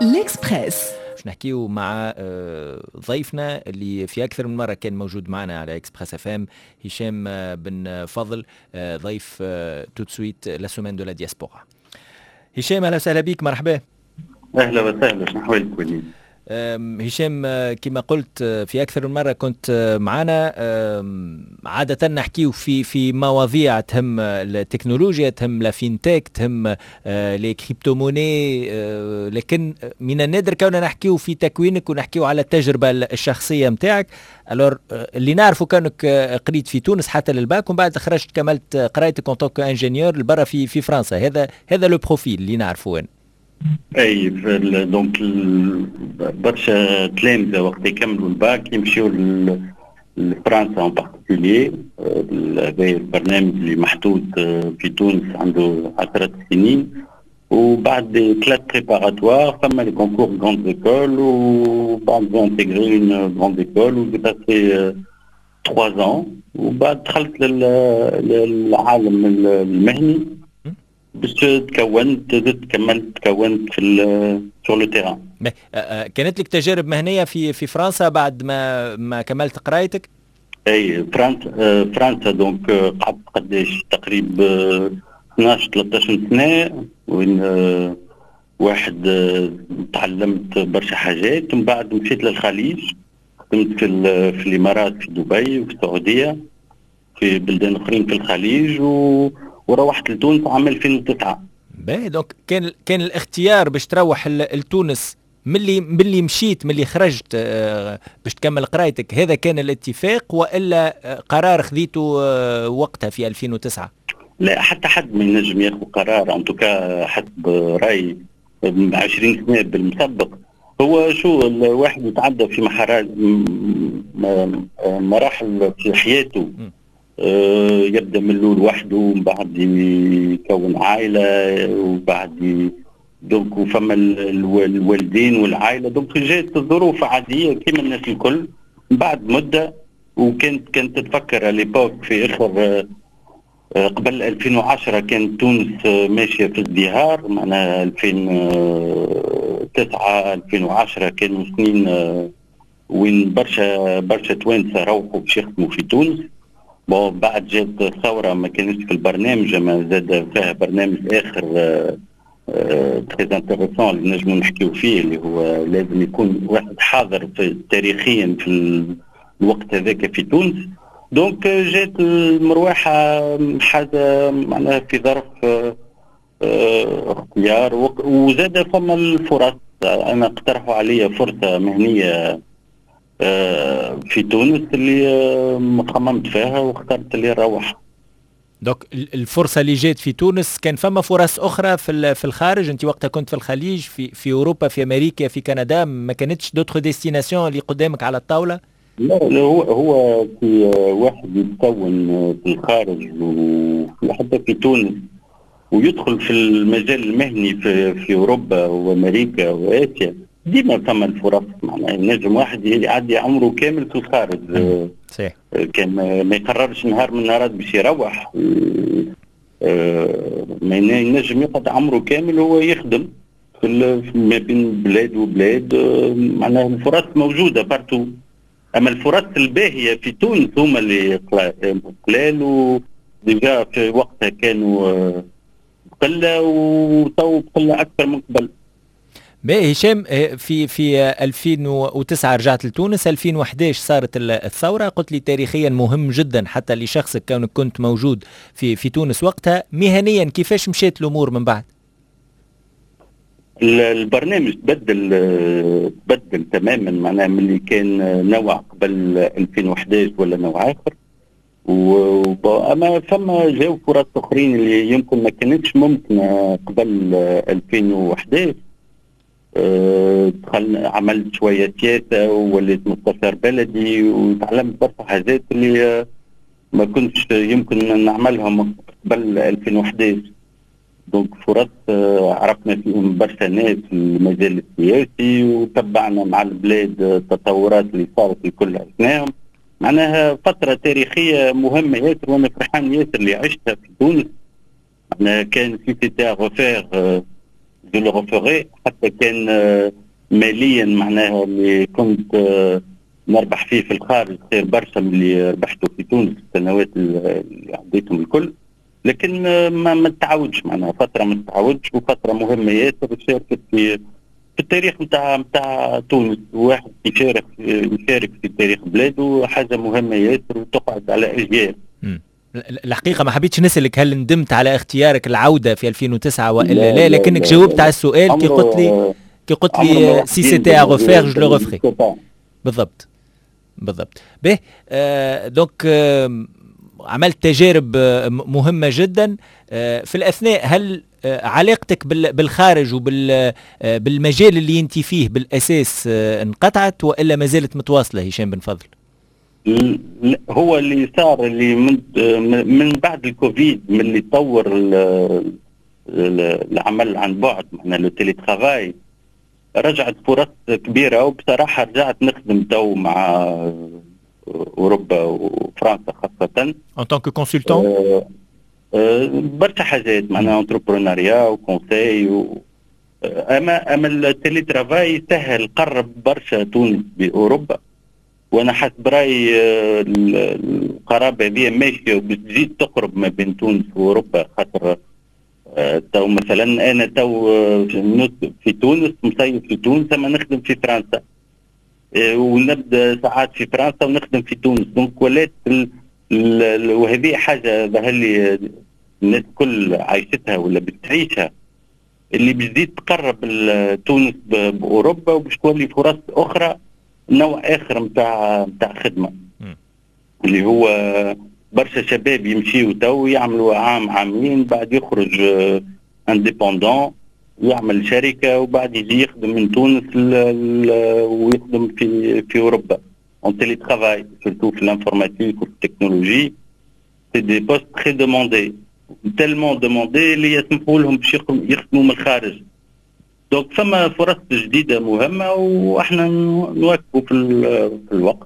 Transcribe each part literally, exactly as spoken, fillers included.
الإكسبريس. باش نحكيو مع ضيفنا اللي في أكثر من مرة كان موجود معنا على إكسبريس اف ام، هشام بن فضل، ضيف توت سويت لا سومان دو لا دياسبورا. هشام أهلا وسهلا بك، مرحبا. أهلا وسهلا، شنو أحوالك وليد؟ هشام كما قلت في أكثر من مرة كنت معنا، عادة نحكيو في في مواضيع تهم التكنولوجيا، تهم لا فينتك، تهم لي كريبتوموني، لكن من النادر كوننا نحكيو في تكوينك ونحكيو على التجربة الشخصية متاعك. الور اللي نعرفه كانك قريت في تونس حتى للباك، ومن بعد خرجت كملت قرايتك كونتو انجينيور لبرا في في فرنسا. هذا هذا لو بروفيل اللي نعرفه أنا. اي دونك برشا تلامذه وقت يكملوا الباك يمشيوا لفرنسا اون بارتيكولي. هذا البرنامج اللي محدود في تونس عنده عشرة سنين، وبعد ثلاث بريباراتوار فما لي كونكور غراند ايكول، وبعد انتيغري اون غراند ايكول وباسي ثلاثة ans، وبعد دخلت للعالم المهني باش تكونت كملت تكونت في سور لو تيران. كانت لك تجارب مهنيه في في فرنسا بعد ما ما كملت قرايتك؟ اي فرنسا فرنسا دونك قعدت قداش تقريبا اثناش ثلاثطاش سنه، وين واحد تعلمت برشا حاجات، ومن بعد مشيت للخليج، خدمت في في الامارات، في دبي وفي السعوديه، في بلدان اخرين في الخليج، و وروحت لتونس عام ألفين وتسعة. باهي، دونك كان كان الاختيار باش تروح لتونس ملي ملي مشيت ملي خرجت باش تكمل قرايتك، هذا كان الاتفاق والا قرار خذيته وقتها في ألفين وتسعة؟ لا، حتى حد ما ينجم ياخذ قرار ان توكا حسب راي عشرين سنه بالمسبق. هو شو الواحد يتعدى في مراحل في حياته، م. يبدا من الاول وحده، ومن بعد يكون عائله، وبعد دونك وفما الوالدين والعائله، دونك جات الظروف عاديه كيما الناس الكل. من بعد مده، وكانت كانت تتفكر ليبوك في اخر قبل ألفين وعشرة كانت تونس ماشيه في ازدهار، معناها ألفين وتسعة ألفين وعشرة كانوا سنين وين برشا برشا توانسه روحوا باش يخدموا في تونس. بون بعد جات الثوره، ما كانش في البرنامج، ما زاد فيها برنامج اخر تري انتريسون اللي نجموا نحكيو فيه، اللي هو لازم يكون واحد حاضر في تاريخيا في الوقت هذاك في تونس. دونك جات المروحه حاجه معناها في ظرف اختيار، وزاد فما الفرص. انا اقترحوا علي فرصه مهنيه في تونس اللي خممت فيها واخترت اللي نروح. دوك الفرصه اللي جات في تونس، كان فما فرص اخرى في في الخارج؟ انت وقتها كنت في الخليج، في في اوروبا، في امريكا، في كندا، ما كانتش دوتر ديستيناسيون اللي قدامك على الطاوله؟ لا, لا هو هو في واحد يتكون في الخارج وحتى في تونس ويدخل في المجال المهني في في اوروبا وامريكا واسيا، ديما ثم الفرص. معناها نجم واحد يعدي عمره كامل في الخارج، صحيح، كان ما يقررش نهار من النهارات باش يروح، ما ينجم يقعد عمره كامل هو يخدم في ما بين بلاد وبلاد. معناها الفرص موجوده بارتو، اما الفرص الباهيه في تونس هما اللي قلال، وديجا في وقتها كانوا قله، وتو قله اكثر من قبل. باهي هشام، في في ألفين وتسعة رجعت لتونس، ألفين وأحد عشر صارت الثوره، قلت لي تاريخيا مهم جدا حتى لشخصك كونك كنت موجود في في تونس وقتها. مهنيا كيفاش مشيت الامور من بعد؟ البرنامج تبدل تبدل تماما، معناها من اللي كان نوع قبل ألفين وأحد عشر ولا نوع اخر، اما فما جاو فرص اخرين اللي يمكن ما كانتش ممكنه قبل ألفين وأحد عشر. دخلنا عملت شويه سياسه ووليت مستشار بلدي، وتعلمت برشا حاجات اللي ما كنتش يمكن نعملهم قبل ألفين وأحد عشر. دونك فرص عرفنا فيهم برشا ناس في المجال السياسي، وتبعنا مع البلاد التطورات اللي صارت الكل عشناهم. معناها فتره تاريخيه مهمه ياسر، وانا فرحان ياسر اللي عشتها في تونس. معناها كان في سيتي غفير جو لو غوفوري. حتى كان ماليا معناها اللي كنت نربح فيه في الخارج خير برشا من اللي ربحته في تونس السنوات اللي عديتهم الكل. لكن ما ما تعودش معناها فتره ما تعودش، وفتره مهمه ياسر شاركت في في التاريخ نتاع نتاع تونس. واحد يشارك يشارك في تاريخ بلاده حاجه مهمه ياسر وتقعد على اجيال. الحقيقة ما حبيتش نسألك هل ندمت على اختيارك العودة في ألفين وتسعة وإلا لا, لا, لا لكنك جاوبت على السؤال كي قلت لي كي قلت لي سي سيتي ا غوفير جو لو غوفري. بالضبط بالضبط. به آه دونك آه عملت تجارب مهمة جدا. آه في الأثناء هل آه علاقتك بالخارج وبالمجال اللي انت فيه بالأساس آه انقطعت وإلا ما زالت متواصلة هشام بن فضل؟ هو اللي صار اللي من من بعد الكوفيد من اللي طور العمل عن بعد معنا لو تيلي ترافاي رجعت فرص كبيره، وبصراحه رجعت نخدم تو مع اوروبا وفرنسا خاصه ان طونك كونسلتون. برشا حاجات معناها انتربرونيا وكونساي و... اما اما التيلي ترافاي سهل قرب برشا تونس باوروبا، وانا حسب رايي القرابه هذه ماشيه وبتزيد تقرب ما بين تونس واوروبا. خاطر تو مثلا انا تو في تونس مصيف في تونس اما نخدم في فرنسا، ونبدا ساعات في فرنسا ونخدم في تونس. دونك ولات وهذه حاجه ظهر لي الناس كل عايشتها ولا بتعيشها، اللي بتزيد تقرب تونس باوروبا وباش تولي فرص اخرى نوع اخر نتاع نتاع خدمه. م. اللي هو برشا شباب يمشيوا تو يعملوا عام عامين بعد يخرج انديبوندون يعمل شركه وبعد يجي يخدم من تونس ويخدم في في اوروبا اون تيلي ترافاي سورتو في الانفورماتيك والتكنولوجي. سي دي بوست تري دوموندي تالمون دوموندي اللي يسمحوا لهم باش يخدموا من الخارج. دونك فما فرص جديده مهمه واحنا نواكبوا في, في الوقت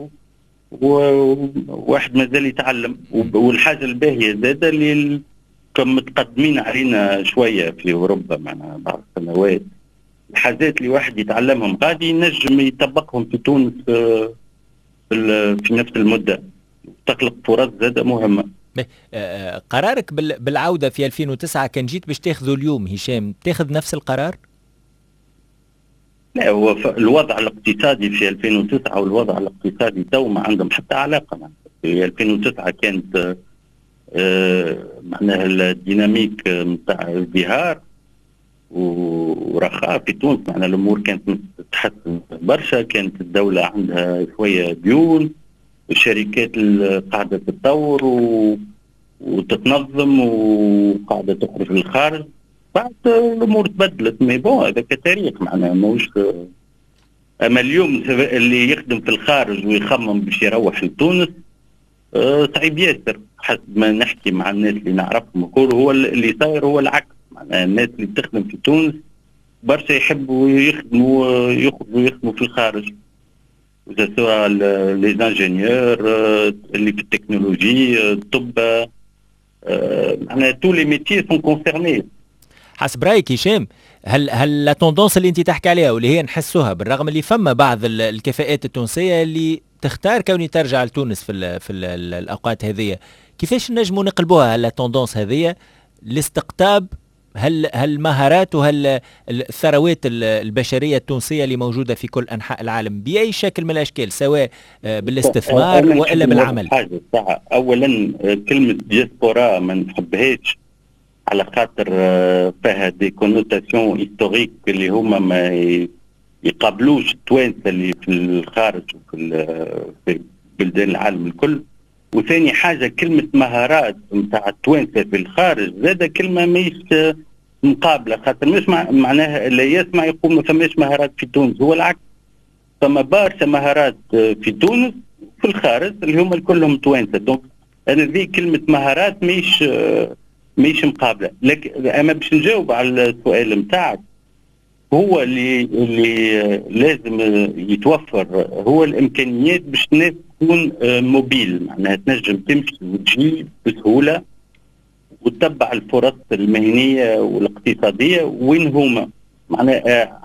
وواحد مازال يتعلم. والحاجه الباهيه زاده اللي كم متقدمين علينا شويه في اوروبا معنا بعض السنوات، الحاجات اللي واحد يتعلمهم غادي ينجم يطبقهم في تونس في, في نفس المده، تخلق فرص زاده مهمه. قرارك بالعوده في ألفين وتسعة كان جيت باش تاخذه اليوم هشام تاخذ نفس القرار؟ لا، هو الوضع الاقتصادي في ألفين وتسعة والوضع الاقتصادي تو ما عندهم حتى علاقه معنا. في ألفين وتسعة كانت آه معناها الديناميك نتاع ازدهار ورخاء في تونس، معناها الامور كانت تتحسن برشا، كانت الدوله عندها شويه ديون، الشركات قاعده تتطور وتتنظم وقاعده تخرج للخارج. بعد الامور تبدلت مي بون هذا كتاريخ معناها موش. اما اليوم اللي يخدم في الخارج ويخمم باش يروح لتونس أه صعيب ياسر. حسب ما نحكي مع الناس اللي نعرفهم يقولوا هو اللي صاير هو العكس، معناها الناس اللي تخدم في تونس برشا يحبوا يخدموا يخرجوا يخدموا في الخارج، سواء لي زانجينيور اللي في التكنولوجي الطب معناها تو لي ميتيي سون كونسيرني. حسب رايك هشام هل هل لا توندونس اللي انت تحكي عليها واللي هي نحسوها بالرغم اللي فما بعض الكفاءات التونسيه اللي تختار كوني ترجع لتونس في ال في ال الاوقات هذه، كيفاش نجموا نقلبوها لا توندونس هذه لاستقطاب هل هالمهارات وهل الثروات البشريه التونسيه اللي موجوده في كل انحاء العالم باي شكل من الاشكال سواء بالاستثمار والا بالعمل؟ حاجه ساعة. اولا كلمه دياسبورا ما نحبهاش على خاطر فيها دي كونوتاسيون هيستوريك اللي هما ما يقابلوش التوانسه اللي في الخارج وفي بلدان العالم الكل. وثاني حاجه كلمه مهارات نتاع التوانسه في الخارج زاده كلمه ماهيش مقابله، خاطر مش مع معناها اللي يسمع يقول ما فماش مهارات في تونس، هو العكس. فما برشا مهارات في تونس في الخارج اللي هما كلهم توانسه. دونك انا ذي كلمه مهارات ماهيش ماهيش مقابله. لكن اما باش نجاوب على السؤال نتاعك، هو اللي اللي لازم يتوفر هو الامكانيات باش الناس تكون موبيل، معناها تنجم تمشي وتجي بسهوله وتتبع الفرص المهنيه والاقتصاديه وين هما. معناها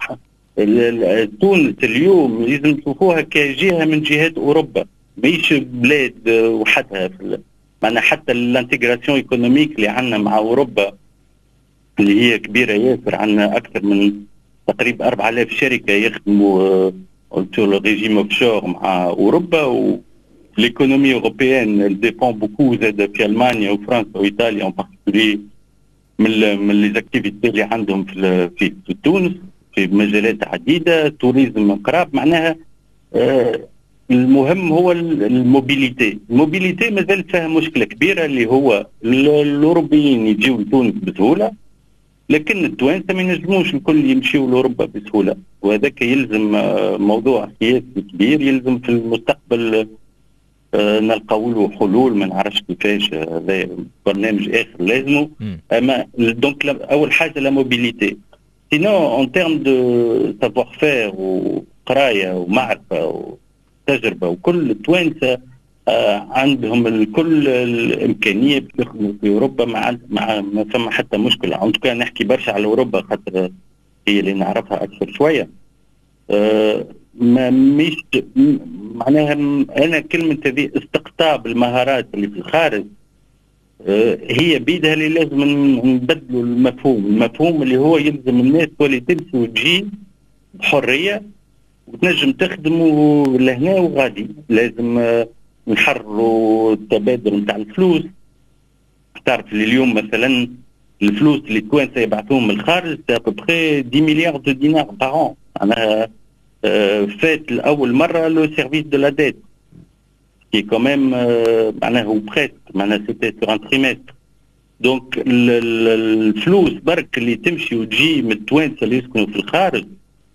تونس اليوم لازم تشوفوها كجهه من جهات اوروبا، ماهيش بلاد وحدها. معناها حتى الانتجراسيون ايكونوميك اللي عندنا مع اوروبا اللي هي كبيره ياسر، عندنا اكثر من تقريبا أربعة آلاف شركه يخدموا sur le régime offshore مع اوروبا. والايكونومي اوروبيان ديبون بوكو زاد في المانيا وفرنسا وايطاليا en particulier من من لي زاكتيفيتي اللي عندهم في في, في تونس في مجالات عديده، توريزم قراب. معناها آه المهم هو الموبيليتي. الموبيليتي مازال فيها مشكله كبيره اللي هو الاوروبيين يجيو لتونس بسهوله، لكن التوانسه ما ينجموش الكل يمشيوا لاوروبا بسهوله، وهذاك يلزم موضوع سياسي كبير، يلزم في المستقبل نلقاو له حلول. ما نعرفش كيفاش، هذا برنامج اخر لازمه. اما دونك اول حاجه لا موبيليتي. سينو اون تيرم دو سافوار فير وقرايه ومعرفه وتجربه، وكل التوانسه آه عندهم كل الامكانيه باش يخدموا في اوروبا مع مع ما ثم حتى مشكله. انت كان نحكي برشا على اوروبا خاطر هي اللي نعرفها اكثر شويه. آه ما مش معناها انا كلمه هذه استقطاب المهارات اللي في الخارج آه هي بيدها اللي لازم نبدلوا المفهوم. المفهوم اللي هو يلزم الناس تولي تمشي وتجي بحريه وتنجم تخدموا لهنا وغادي. لازم آه نحرروا التبادل نتاع الفلوس. تعرف اللي اليوم مثلا الفلوس اللي التوانسه يبعثوهم من الخارج تابخي عشرة مليار دو دينار بار. معناها فات لاول مره لو سيرفيس دو لا ديت كي كوميم معناها هو بريسك معناها سيتي سور ان تريمستر. دونك الفلوس برك اللي تمشي وتجي من التوانسه اللي يسكنوا في الخارج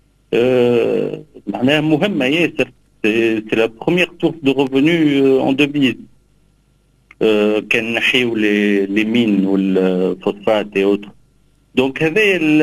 معناها مهمه ياسر. C'est la première source de revenus euh, en devise. Euh, كان نحيو les mines والفوسفات et autres. Donc هذا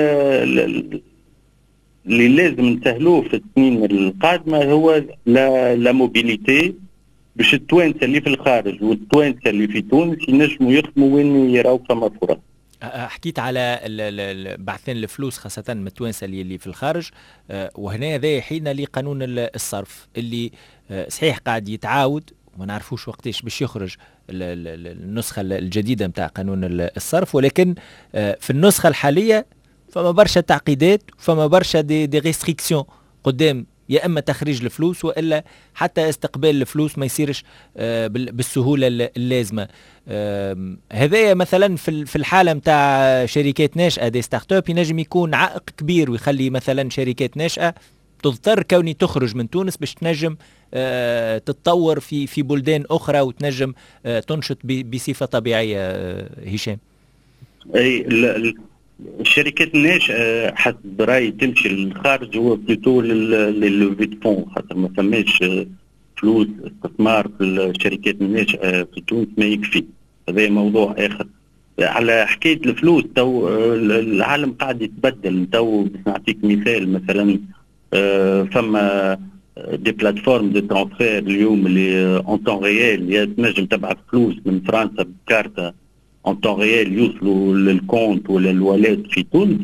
اللي لازم نسهلوه في السنين القادمة هو لا لا موبيليتي، باش التوانسة اللي في الخارج والتوانسة اللي في تونس ينجموا يخدموا وين يراو فما فرص. حكيت على بعثين الفلوس خاصة من التوانسة اللي في الخارج، وهنا هذا حين لقانون الصرف اللي صحيح قاعد يتعاود وما نعرفوش وقتاش باش يخرج النسخة الجديدة متاع قانون الصرف، ولكن في النسخة الحالية فما برشا تعقيدات وفما برشا دي, دي ريستريكسيون قدام، يا اما تخريج الفلوس والا حتى استقبال الفلوس ما يصيرش بالسهوله اللازمه. هذايا مثلا في الحاله نتاع شركات ناشئه دي ستارت اب ينجم يكون عائق كبير ويخلي مثلا شركات ناشئه تضطر كوني تخرج من تونس باش تنجم تتطور في في بلدان اخرى وتنجم تنشط بصفه طبيعيه. هشام، اي الشركات الناشئه حسب رايي تمشي للخارج هو بلوتو لللوفي دو فون، خاطر ما فماش فلوس استثمار في الشركات الناشئه في تونس ما يكفي. هذا موضوع اخر. على حكايه الفلوس تو العالم قاعد يتبدل. تو باش نعطيك مثال، مثلا فما دي بلاتفورم دو ترانسفير اليوم اللي اون طون ريال تنجم تبعث فلوس من فرنسا بكارته اون طون ريال يوصلوا للكونت ولا الوالات في تونس.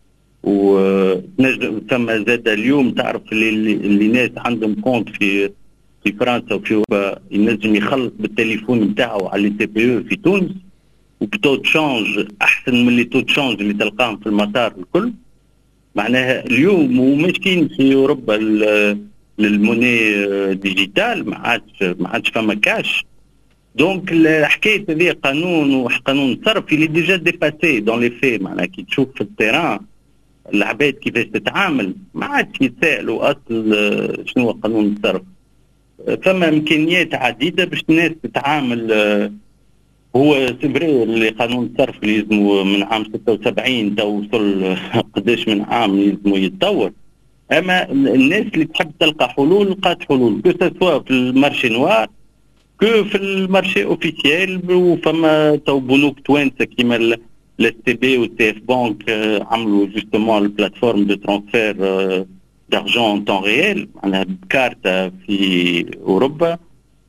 ونجم ثم زاد اليوم تعرف اللي, اللي ناس عندهم كونت في في فرنسا وفي اوروبا ينجم يخلص بالتليفون نتاعو على لي تي بي او في تونس وبتو تشانج احسن من لي تو تشانج اللي تلقاهم في المطار الكل. معناها اليوم وماشيين في اوروبا للموني ديجيتال، ما عادش ما عادش فما كاش. دونك الحكايه هذه قانون وقانون صرف اللي ديجا ديباسي دون لي في. معناها كي تشوف في التيران العباد كيفاش تتعامل ما عادش يسالوا اصل شنو هو قانون الصرف. فما امكانيات عديده باش الناس تتعامل. هو سيفري اللي قانون الصرف اللي يلزموا من عام ستة وسبعين تو وصل قداش من عام يلزموا يتطور. اما الناس اللي تحب تلقى حلول لقات حلول، كو سوا في المارشي نوار كو في المارشي اوفيسيال. وفما تو بنوك توانسه كيما الاس تي بي والتي اف بانك عملوا جوستومون البلاتفورم دو ترانسفير دارجون طون ريال معناها بكارته في اوروبا.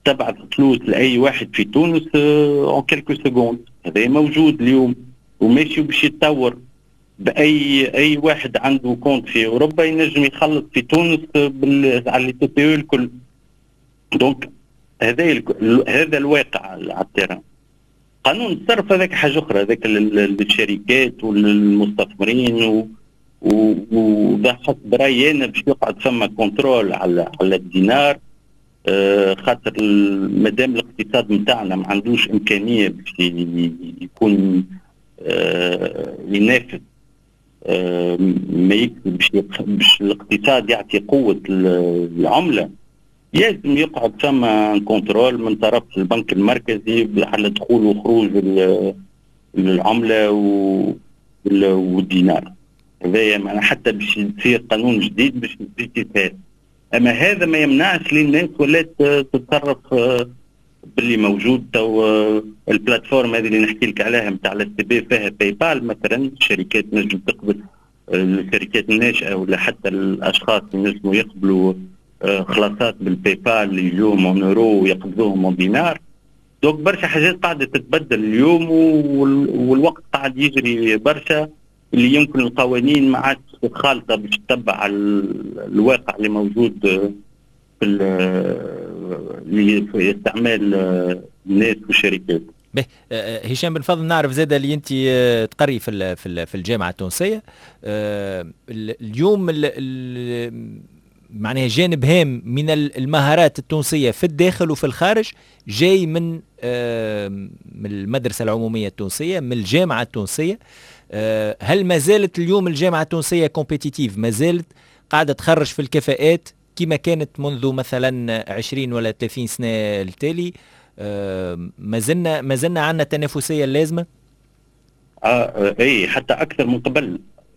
تبعث فلوس لاي واحد في تونس اون كيلكو سكوند. هذا موجود اليوم وماشي باش يتطور. باي اي واحد عنده كونت في اوروبا ينجم يخلص في تونس على التي بي او الكل. دونك هذا هذا الواقع على التيران. قانون الصرف هذاك حاجه اخرى، هذاك للشركات والمستثمرين وده حسب رايي انا باش يقعد ثم كنترول على على الدينار. آه خاطر مادام الاقتصاد نتاعنا ما عندوش امكانيه باش يكون آه ينافس آه ما يكسب باش الاقتصاد يعطي قوه العمله، لازم يقعد ثم كنترول من طرف البنك المركزي على دخول وخروج العمله والدينار. هذايا معناها حتى باش يصير قانون جديد باش يتسهل. اما هذا ما يمنعش للناس ولات تتصرف باللي موجود. تو البلاتفورم هذه اللي نحكي لك عليها نتاع الاس تي بي فيها باي بال مثلا، الشركات نجم تقبل، الشركات الناشئه ولا حتى الاشخاص ينجموا يقبلوا خلاصات بالباي بال اليوم اون اورو ويقبضوهم اون دينار. دوك برشا حاجات قاعده تتبدل اليوم والوقت قاعد يجري برشا، اللي يمكن القوانين ما عادش خالطه باش تتبع الواقع اللي موجود في في استعمال الناس والشركات. به هشام بن فضل، نعرف زاد اللي انت تقري في في الجامعه التونسيه اليوم، معناها جانب هام من المهارات التونسيه في الداخل وفي الخارج جاي من من المدرسه العموميه التونسيه، من الجامعه التونسيه. هل ما زالت اليوم الجامعه التونسيه كومبيتيتيف، ما زالت قاعده تخرج في الكفاءات كما كانت منذ مثلا عشرين ولا ثلاثين سنه التالي؟ ما زلنا ما زلنا عندنا التنافسيه اللازمه؟ اه اي حتى اكثر من قبل.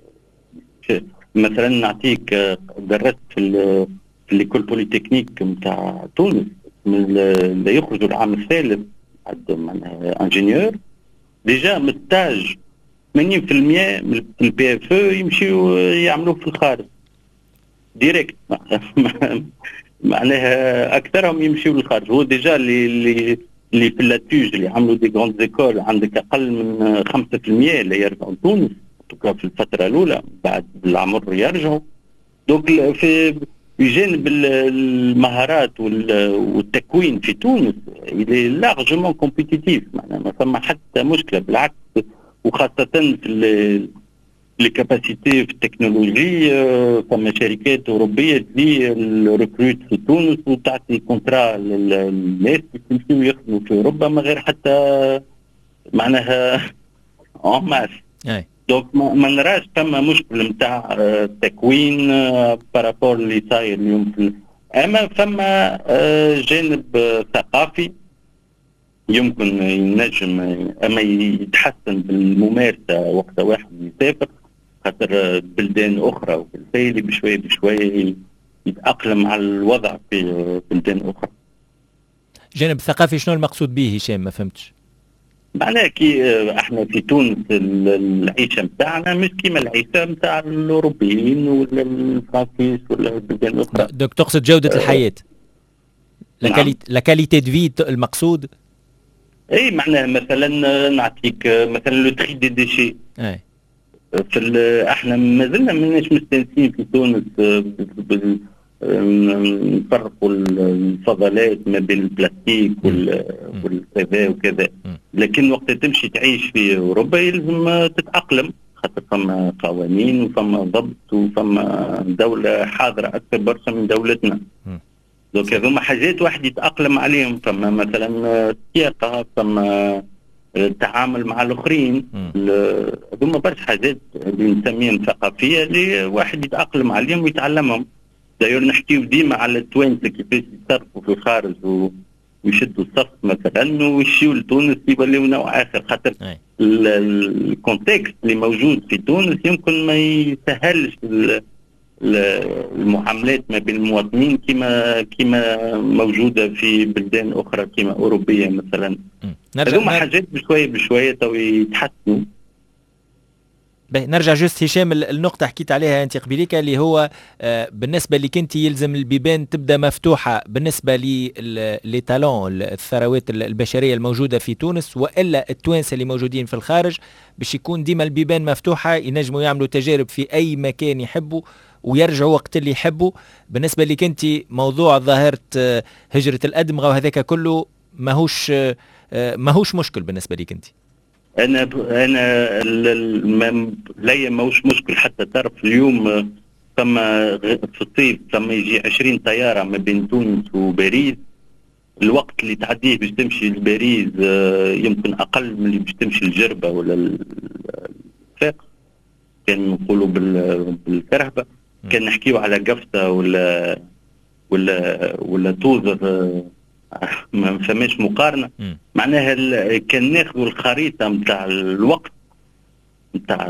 مثلا نعطيك درست في في ليكول بوليتكنيك نتاع تونس، اللي يخرجوا العام الثالث معناها انجينيور ديجا مستاج ثمانين بالمئة من البي اف او يمشيوا يعملوه في الخارج ديريكت. معناها اكثرهم يمشيوا للخارج. هو ديجا اللي اللي اللي في اللاتوج اللي عملوا دي غروند زيكول عندك اقل من خمسة بالمئة اللي يرجعوا لتونس في الفتره الاولى، بعد العمر يرجعوا. دونك في بجانب المهارات والتكوين في تونس اللي لارجمون كومبيتيتيف، معناها ما فما حتى مشكله، بالعكس. وخاصه في الكاباسيتي في التكنولوجي، فما شركات اوروبيه تجي الريكروت في تونس وتعطي كونترا للناس يمشيو يخدموا في اوروبا من غير حتى معناها اون ماس. دونك ما نراش فما مشكل نتاع التكوين بارابور اللي صاير اليوم. اما فما جانب ثقافي يمكن ينجم اما يتحسن بالممارسه وقت واحد يسافر، خاطر بلدان اخرى وبالتالي بشويه بشويه يتاقلم على الوضع في بلدان اخرى. جانب ثقافي شنو المقصود به هشام؟ ما فهمتش. معناها كي احنا في تونس العيشه نتاعنا مش كيما العيشه نتاع الاوروبيين ولا الفرنسيس ولا البلدان الاخرى. دوك تقصد جوده أه الحياه، لا كاليتي دو في المقصود؟ اي معناها مثلا نعطيك مثلا لو تري دي ديشي. اي في احنا مازلنا ماناش مستانسين في تونس نفرقوا الفضلات ما بين البلاستيك والكذا وكذا، لكن وقت تمشي تعيش في اوروبا يلزم تتاقلم، خاطر فما قوانين وفما ضبط وفما دوله حاضره اكثر برشا من دولتنا. دونك هذوما حاجات واحد يتاقلم عليهم. فما مثلا السياقه، فما التعامل مع الاخرين، هذوما برشا حاجات اللي نسميهم ثقافيه اللي واحد يتاقلم عليهم ويتعلمهم. داير نحكيو ديما على التوانسه كيفاش يتصرفوا في الخارج ويشدوا الصف مثلا ويمشيو لتونس يوليو نوع اخر، خاطر الكونتكست اللي موجود في تونس يمكن ما يسهلش المعاملات ما بين المواطنين كما كما موجوده في بلدان اخرى كما اوروبيه مثلا. هذوما حاجات بشويه بشويه تو يتحسنوا. نرجع جوست هشام النقطة حكيت عليها أنت قبليك اللي هو بالنسبة لك أنت يلزم البيبان تبدأ مفتوحة بالنسبة لي تالون الثروات البشرية الموجودة في تونس، وإلا التوانسة اللي موجودين في الخارج باش يكون ديما البيبان مفتوحة، ينجموا يعملوا تجارب في أي مكان يحبوا ويرجعوا وقت اللي يحبوا. بالنسبة لك أنت موضوع ظاهرة هجرة الأدمغة وهذاك كله ماهوش ماهوش مشكل بالنسبة لك أنت؟ انا انا ليا ماهوش مشكل حتى. تعرف اليوم فما في الصيف فما يجي عشرين طياره ما بين تونس وباريس، الوقت اللي تعديه باش تمشي لباريس يمكن اقل من اللي باش تمشي لجربه ولا الفاق، كان نقولوا بالكرهبه، كان نحكيو على قفطه ولا ولا ولا توزر، ما فماش مقارنه. م. معناها كان ناخذوا الخريطه نتاع الوقت نتاع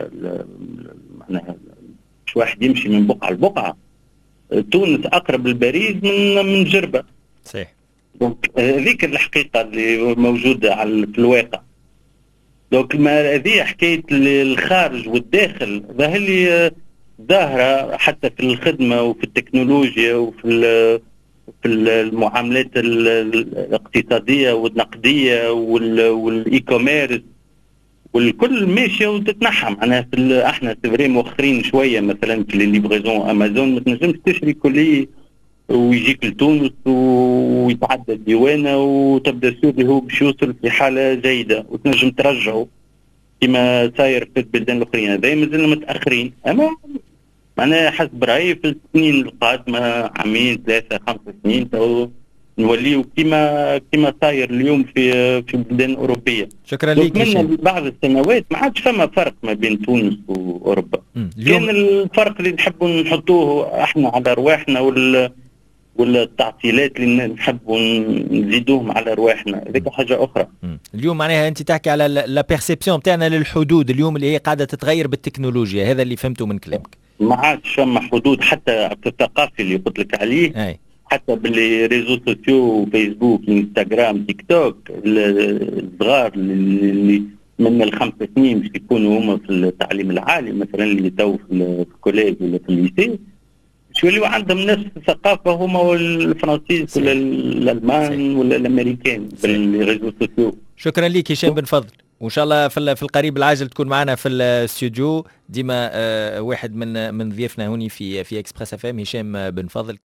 معناها مش واحد يمشي من بقعه لبقعه، تونس اقرب لباريس من من جربه. صحيح. دونك هذيك الحقيقه اللي موجوده على في الواقع. دونك ما هذه حكايه الخارج والداخل ظاهر لي ظاهره حتى في الخدمه وفي التكنولوجيا وفي في المعاملات الاقتصاديه والنقديه والاي كوميرس والكل ماشيه وتتنحى. معناها احنا سيفري مؤخرين شويه مثلا في الليبريزون امازون ما تنجمش تشري كلي ويجيك لتونس ويتعدى الديوانه وتبدا سور اللي هو باش يوصل في حاله جيده وتنجم ترجعه كما صاير في البلدان الاخرين. هذا مازلنا متاخرين. اما معناها حسب رايي في السنين القادمه عامين ثلاثه خمسه سنين تو نوليو كما كما صاير اليوم في في البلدان الاوروبيه. شكرا لك. من بعض السنوات ما عادش فما فرق ما بين تونس واوروبا. كان الفرق اللي نحبوا نحطوه احنا على ارواحنا وال والتعطيلات اللي نحبوا نزيدوهم على ارواحنا، هذيك حاجه اخرى. مم. اليوم معناها انت تحكي على لا بيرسيبسيون تاعنا للحدود اليوم اللي هي قاعده تتغير بالتكنولوجيا، هذا اللي فهمته من كلامك. ما عادش فما حدود حتى في الثقافه اللي قلت لك عليه. أي. حتى بالريزو سوسيو فيسبوك انستغرام تيك توك، الصغار اللي من الخمس سنين باش يكونوا هما في التعليم العالي مثلا اللي تو في الكوليج ولا في الليسي شو اللي عندهم نفس الثقافه هما الفرنسيس ولا الالمان ولا الامريكان بالريزو سوسيو. شكرا لك هشام بن فضل، وان شاء الله في القريب العاجل تكون معنا في الاستوديو ديما. واحد من من ضيوفنا هوني في في اكسبريس اف ام هشام بن فضل.